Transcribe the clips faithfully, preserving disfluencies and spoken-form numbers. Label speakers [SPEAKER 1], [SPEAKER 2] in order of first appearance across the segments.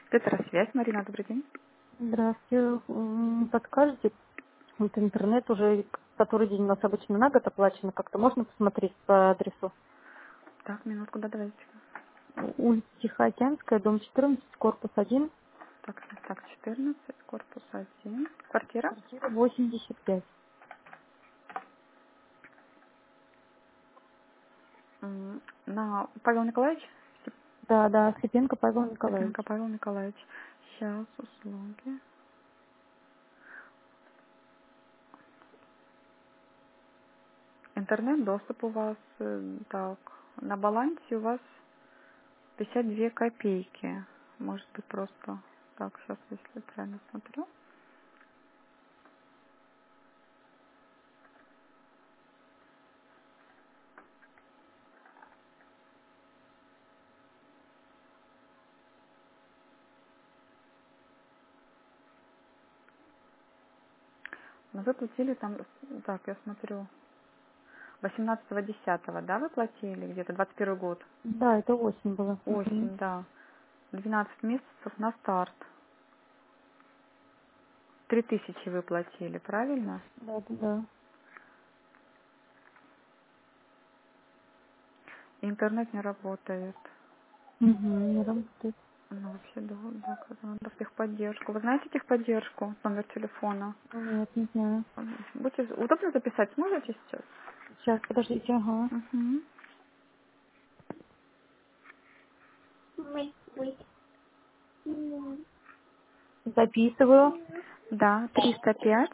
[SPEAKER 1] Петросвязь, Марина, добрый день.
[SPEAKER 2] Здравствуйте. М, Подскажете, вот интернет уже который день у нас обычно на год оплачено, как-то можно посмотреть по адресу?
[SPEAKER 1] Так, минутку, да, давайте.
[SPEAKER 2] Улица Тихоокеанская, дом четырнадцать, корпус один,
[SPEAKER 1] Так, так, четырнадцать, корпус один. Квартира?
[SPEAKER 2] квартира восемьдесят пять.
[SPEAKER 1] М, На Павел Николаевич?
[SPEAKER 2] Да, да, Слепенко Павел
[SPEAKER 1] Степенко
[SPEAKER 2] Николаевич.
[SPEAKER 1] Павел Николаевич. Сейчас, услуги. Интернет-доступ у вас, э, так, на балансе у вас пятьдесят две копейки. Может быть, просто, так, сейчас, если правильно смотрю. Но вы платили там, так, я смотрю, восемнадцатого десятого, да, вы платили? Где-то двадцать первый год.
[SPEAKER 2] Да, это осень было. Мгм.
[SPEAKER 1] Осень, да. двенадцать месяцев на старт. Три тысячи вы платили, правильно?
[SPEAKER 2] Да, да, да.
[SPEAKER 1] Интернет не работает.
[SPEAKER 2] Угу, не работает.
[SPEAKER 1] Ну, вообще, да, да, как надо в техподдержку. Вы знаете техподдержку, номер телефона?
[SPEAKER 2] Нет, не знаю.
[SPEAKER 1] М, Будьте удобно записать, сможете сейчас?
[SPEAKER 2] Сейчас, подождите, ага.
[SPEAKER 1] Угу.
[SPEAKER 2] Записываю.
[SPEAKER 1] Да, триста пять,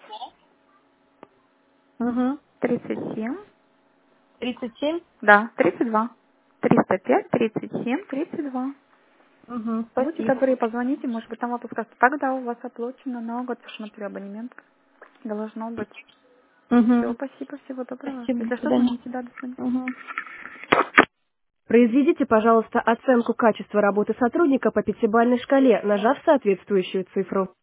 [SPEAKER 2] Угу.
[SPEAKER 1] тридцать семь,
[SPEAKER 2] тридцать семь.
[SPEAKER 1] да, тридцать два. триста пять, тридцать семь, тридцать два.
[SPEAKER 2] Угу,
[SPEAKER 1] Будьте
[SPEAKER 2] спасибо.
[SPEAKER 1] добры, позвоните, может быть, там вопрос, когда у вас оплачено на год, смотрю, абонемент должно быть. Все,
[SPEAKER 2] Угу.
[SPEAKER 1] спасибо, всего доброго.
[SPEAKER 2] Спасибо, до
[SPEAKER 1] Если что,
[SPEAKER 2] свидания.
[SPEAKER 1] звоните, да, до свидания.
[SPEAKER 2] Угу.
[SPEAKER 3] Произведите, пожалуйста, оценку качества работы сотрудника по пятибалльной шкале, нажав соответствующую цифру.